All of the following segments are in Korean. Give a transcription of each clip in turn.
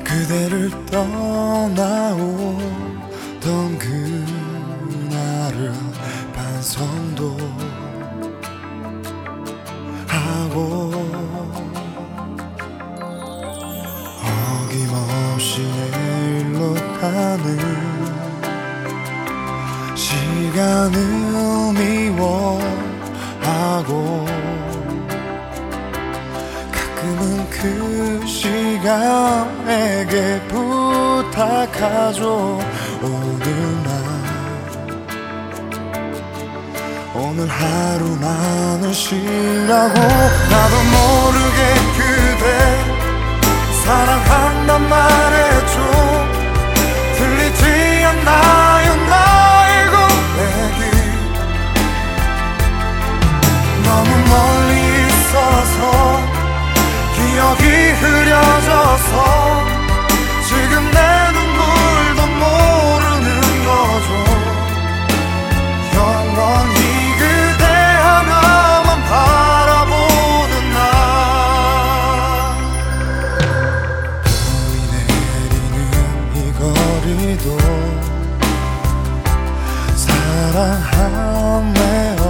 그대를 떠나오던 그날을 반성도 하고 어김없이 내일로 가는 시간을 미워하고 가끔은 그 시간에게 부탁하죠. 오늘 하루만은 쉬라고. 나도 모르게 그대 사랑한단 말했죠. 들리지 않나요 나의 고백이. 너무 멀리 있어서 기억이 흐려져서 지금 내 눈물도 모르는 거죠. 영원히 그대 하나만 바라보는 날. 눈이 내리는 이 거리도 사랑하네요.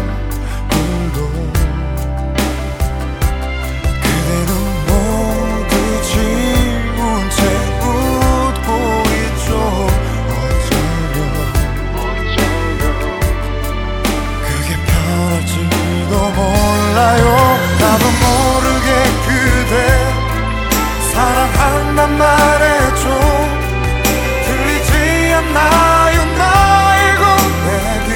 나도 모르게 그대 사랑한단 말했죠. 들리지 않나요 나의 고백이.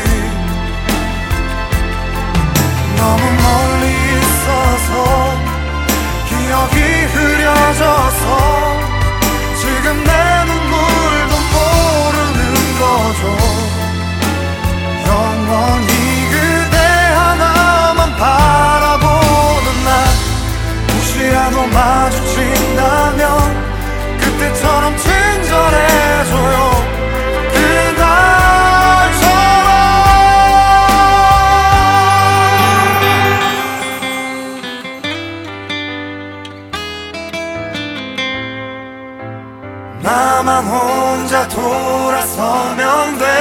너무 멀리 있어서 기억이 흐려져서 지금 내 눈물도 모르는 거죠. 영원히 그대 하나만 바라보는 날. 혹시라도 마주친다면 그때처럼 친절해줘요. 그날처럼. 나만 혼자 돌아서면 돼.